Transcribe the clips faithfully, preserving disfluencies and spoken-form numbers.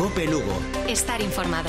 COPE Lugo. Estar informado.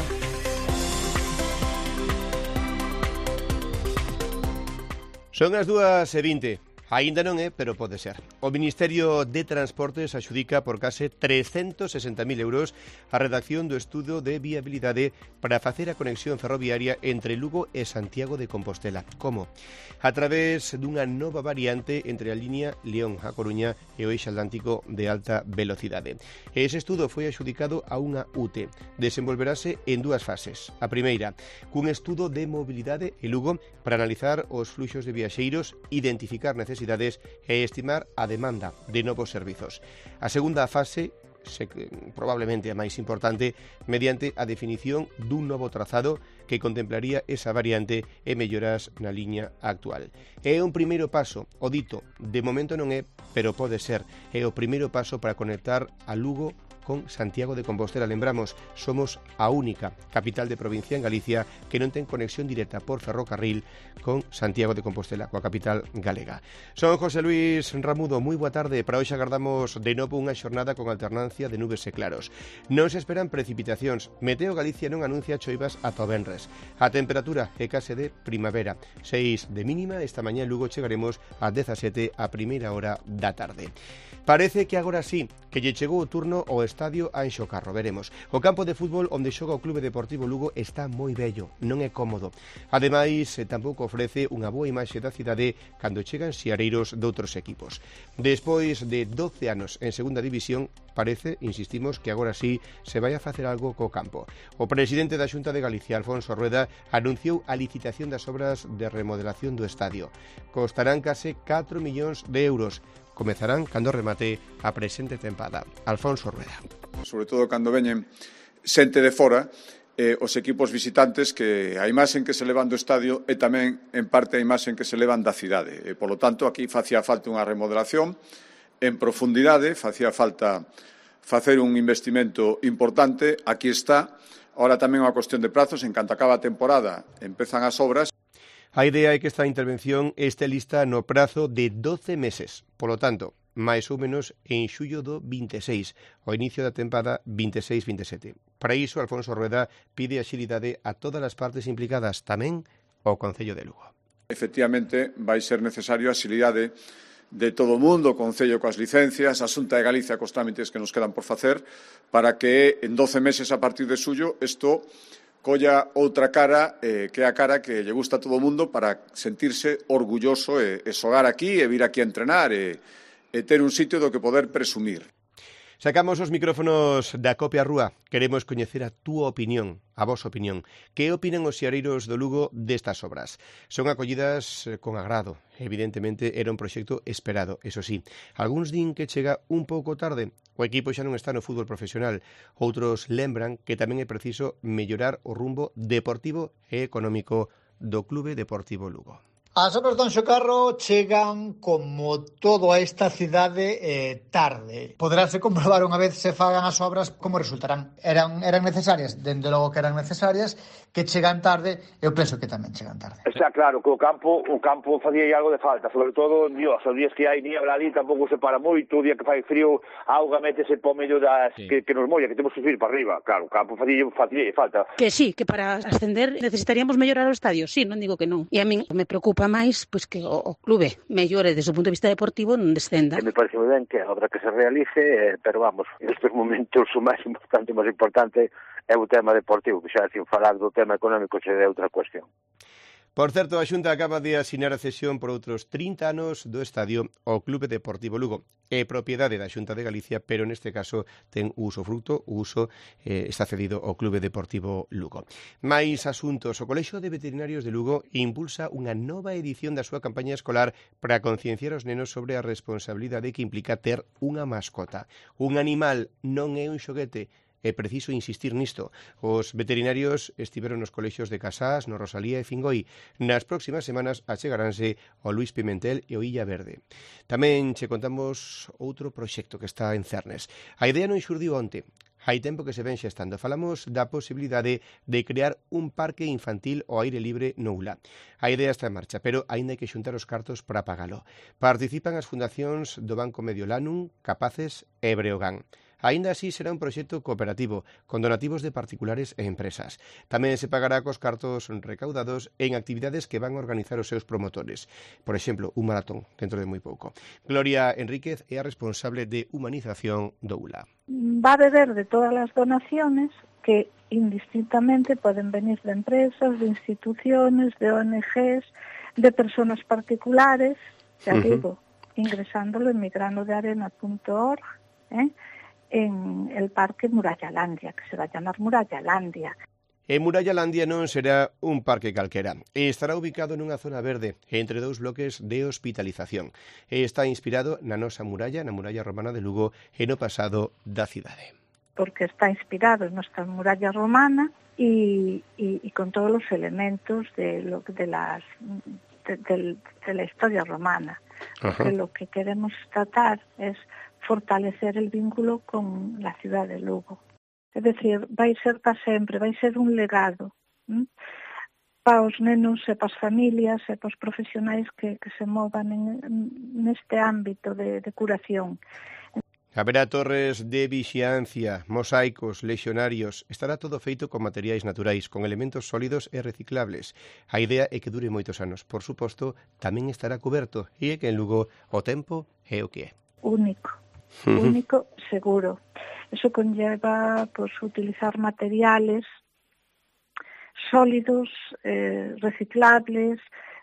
Son as dúas e vinte. Aínda non é, pero pode ser. O Ministerio de Transportes axudica por case trescentos e sesenta mil euros a redacción do estudo de viabilidade para facer a conexión ferroviaria entre Lugo e Santiago de Compostela. Como? A través dunha nova variante entre a línea León a Coruña e o eixo atlántico de alta velocidade. Ese estudo foi axudicado a unha U T E. Desenvolverase en dúas fases. A primeira, cun estudo de mobilidade en Lugo para analizar os fluxos de viaxeiros, identificar necesidades e estimar a demanda de novos servizos. A segunda fase, se, probablemente a máis importante, mediante a definición dun novo trazado que contemplaría esa variante e melloras na liña actual. É un primeiro paso, o dito, de momento non é, pero pode ser, é o primeiro paso para conectar a Lugo con Santiago de Compostela. Lembramos, somos a única capital de provincia en Galicia que non ten conexión directa por ferrocarril con Santiago de Compostela, coa capital galega. Son José Luis Ramudo, moi boa tarde. Para hoxe agardamos de novo unha xornada con alternancia de nubes e claros. Non se esperan precipitacións. Meteo Galicia non anuncia choivas ata o venres. A temperatura é case de primavera. seis de mínima, esta mañá en Lugo chegaremos a dezasete a primeira hora da tarde. Parece que agora sí, que lle chegou o turno ao estadio Anxo Carro, veremos. O campo de fútbol onde xoga o Clube Deportivo Lugo está moi bello, non é cómodo. Ademais, tampouco ofrece unha boa imaxe da cidade cando chegan xiareiros doutros equipos. Despois de doce anos en segunda división, parece, insistimos, que agora sí se vai a facer algo co campo. O presidente da Xunta de Galicia, Alfonso Rueda, anunciou a licitación das obras de remodelación do estadio. Costarán case catro millóns de euros. Comezarán cando remate a presente tempada. Alfonso Rueda. Sobre todo cando veñen xente de fora, eh, os equipos visitantes, que a imaxen que se levan do estadio é tamén en parte a imaxen que se levan da cidade. E, polo tanto, aquí facía falta unha remodelación en profundidade, facía falta facer un investimento importante. Aquí está. Ahora tamén unha cuestión de prazos. En canto acaba a temporada, empezan as obras. A idea é que esta intervención este lista no prazo de doce meses. Polo tanto, máis ou menos en xullo do vinte e seis, o inicio da tempada vinte e seis vinte e sete. Para iso, Alfonso Rueda pide axilidade a todas as partes implicadas, tamén ao Concello de Lugo. Efectivamente, vai ser necesario a axilidade de todo o mundo, o Concello coas licencias, a Xunta de Galicia cos trámites que nos quedan por facer, para que en doce meses a partir de xullo isto colla outra cara, eh, que é a cara que lle gusta a todo o mundo para sentirse orgulloso e, e xogar aquí e vir aquí a entrenar e, e ter un sitio do que poder presumir. Sacamos os micrófonos da COPE á rúa. Queremos coñecer a túa opinión, a vosa opinión. Que opinan os xiareiros do Lugo destas obras? Son acollidas con agrado. Evidentemente era un proxecto esperado, eso sí. Algúns din que chega un pouco tarde. O equipo xa non está no fútbol profesional. Outros lembran que tamén é preciso mellorar o rumbo deportivo e económico do Clube Deportivo Lugo. As obras do Anxo Carro chegan como todo a esta cidade eh, tarde. Poderase comprobar unha vez se fagan as obras como resultarán. Eran, eran necesarias, dende logo que eran necesarias, que chegan tarde, eu penso que tamén chegan tarde. Está claro que o campo o campo facía algo de falta, sobre todo, dios, os días que hai niebla ali tampouco se para moito, o día que fai frío, a auga métese po medio das sí. que, que nos molla, que temos que subir para arriba. Claro, o campo facía, facía falta. Que sí, que para ascender necesitaríamos mellorar o estadio, sí, non digo que non. E a min me preocupa máis pois que o, o clube mellore desde o punto de vista deportivo, non descenda. Me parece moi ben que a obra que se realice, eh, pero vamos, nestes momentos o máis importante, o máis importante é o tema deportivo, que xa sin falar do tema económico se é outra cuestión. Por certo, a Xunta acaba de asinar a cesión por outros trinta anos do estadio ao Clube Deportivo Lugo. É propiedade da Xunta de Galicia, pero neste caso ten uso fruto, o uso eh, está cedido ao Clube Deportivo Lugo. Mais asuntos. O Colexio de Veterinarios de Lugo impulsa unha nova edición da súa campaña escolar para concienciar os nenos sobre a responsabilidade que implica ter unha mascota. Un animal non é un xoguete. É preciso insistir nisto. Os veterinarios estiveron nos colexios de Casás, no Rosalía e Fingoi. Nas próximas semanas achegaranse ao Luís Pimentel e ao Illa Verde. Tamén che contamos outro proxecto que está en cernes. A idea non xurdiu onte. Hai tempo que se ven xestando. Falamos da posibilidade de crear un parque infantil ao aire libre no Ula. A idea está en marcha, pero aínda hai que xuntar os cartos para pagalo. Participan as fundacións do Banco Mediolanum, Capaces e Breogán. Aínda así será un proxecto cooperativo, con donativos de particulares e empresas. Tamén se pagará cos cartos recaudados en actividades que van a organizar os seus promotores. Por exemplo, un maratón dentro de moi pouco. Gloria Enríquez é a responsable de humanización do U L A. Va a beber de todas as donaciones que indistintamente poden venir de empresas, de instituciones, de O N Ges, de personas particulares, ya uh-huh. digo, ingresándolo en migrano de arena punto org, ¿eh? en el parque Murallalandia, que se va a llamar Murallalandia. En Murallalandia non será un parque calquera. Estará ubicado nunha zona verde, entre dous bloques de hospitalización. Está inspirado na nosa muralla, na muralla romana de Lugo, e no pasado da cidade. Porque está inspirado en nuestra muralla romana y, y, y con todos los elementos de, lo, de, las, de, de, de la historia romana. Porque lo que queremos tratar es fortalecer el vínculo con la ciudad de Lugo. Es decir, vai ser para sempre, vai ser un legado ¿m? para os nenos e para as familias e para os profesionais que, que se movan en, neste ámbito de, de curación. Haberá torres de vixiancia, mosaicos, lexionarios. Estará todo feito con materiais naturais, con elementos sólidos e reciclables. A idea é que dure moitos anos. Por suposto, tamén estará coberto. E é que en Lugo o tempo é o que é. Único. Único, seguro. Eso conlleva pues, utilizar materiales sólidos, eh, reciclables,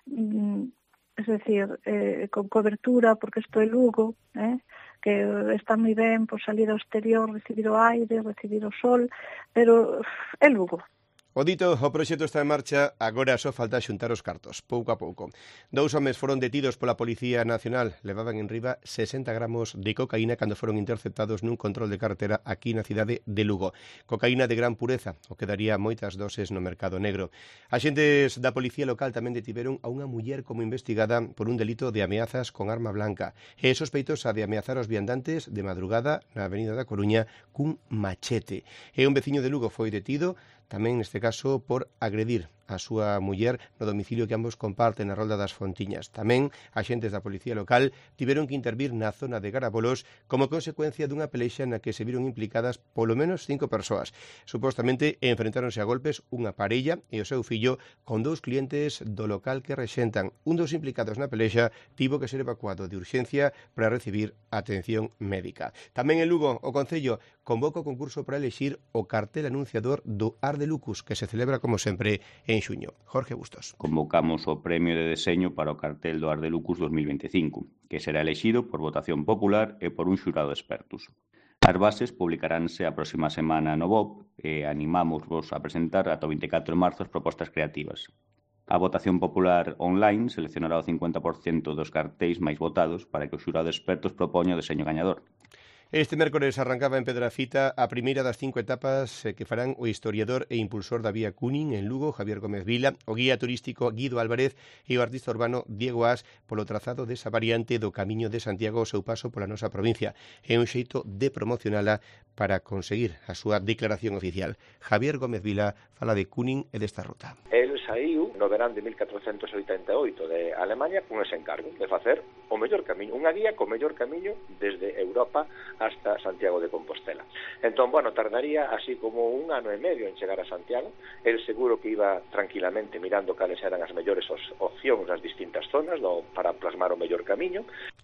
mm, es decir, eh, con cobertura, porque isto é Lugo, eh, que está moi ben por salir ao exterior, recibir o aire, recibir o sol, pero é Lugo. O dito, o proxecto está en marcha, agora só falta xuntar os cartos, pouco a pouco. Dous homes foron detidos pola Policía Nacional, levaban en riba sesenta gramos de cocaína cando foron interceptados nun control de carretera aquí na cidade de Lugo. Cocaína de gran pureza, o que daría moitas doses no mercado negro. Axentes da Policía Local tamén detiveron a unha muller como investigada por un delito de ameazas con arma blanca e sospeitosa de ameazar aos viandantes de madrugada na Avenida da Coruña cun machete. E un veciño de Lugo foi detido, tamén neste caso por agredir a súa muller no domicilio que ambos comparten na Rolda das Fontiñas. Tamén axentes da Policía Local tiveron que intervir na zona de Garabolos como consecuencia dunha pelexa na que se viron implicadas polo menos cinco persoas. Supostamente enfrentáronse a golpes unha parella e o seu fillo con dous clientes do local que rexentan. Un dos implicados na pelexa tivo que ser evacuado de urxencia para recibir atención médica. Tamén en Lugo, o Concello convoca o concurso para elexir o cartel anunciador do Ar de Lucus, que se celebra como sempre en xuño. Jorge Bustos. Convocamos o premio de deseño para o cartel do Ar de Lucus dos mil veinticinco, que será elexido por votación popular e por un xurado de expertos. As bases publicaránse a próxima semana no B O P e animamos vos a presentar ata o vinte e catro de marzo as propostas creativas. A votación popular online seleccionará o cincuenta por cento dos cartéis máis votados para que o xurado de expertos propoña o deseño gañador. Este mércores arrancaba en Pedrafita a primeira das cinco etapas que farán o historiador e impulsor da vía Cunin en Lugo, Javier Gómez Vila, o guía turístico Guido Álvarez e o artista urbano Diego As polo trazado desa variante do Camiño de Santiago ao seu paso pola nosa provincia. É un xeito de promocionala para conseguir a súa declaración oficial. Javier Gómez Vila fala de Cunin e desta ruta. El saiu no verán de mil catrocentos oitenta e oito de Alemania con ese encargo de facer o mellor camiño, unha guía co mellor camiño desde Europa hasta Santiago de Compostela. Entón, bueno, tardaría así como un ano e medio en chegar a Santiago. El seguro que iba tranquilamente mirando cales eran as mellores opcións nas distintas zonas no, para plasmar o mellor camiño.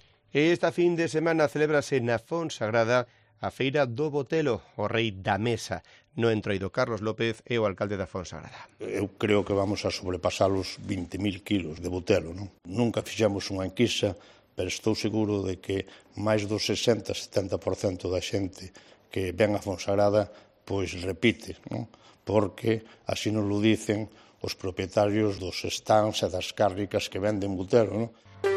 Esta fin de semana celébrase na Fonsagrada a Feira do Botelo, o rei da mesa. No entroido Carlos López e o alcalde da Fonsagrada. Eu creo que vamos a sobrepasar os vinte mil kilos de botelo, non? Nunca fixemos unha enquisa, pero estou seguro de que máis do sesenta a setenta por cento da xente que ven a Fonsagrada pois repite, non? Porque así nos lo dicen os propietarios dos stands e das cárricas que venden botelo, non?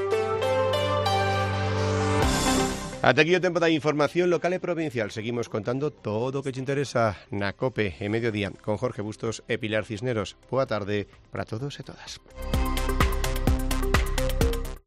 Ata aquí o tempo da información local e provincial. Seguimos contando todo o que te interesa na COPE e Mediodía con Jorge Bustos e Pilar Cisneros. Boa tarde para todos e todas.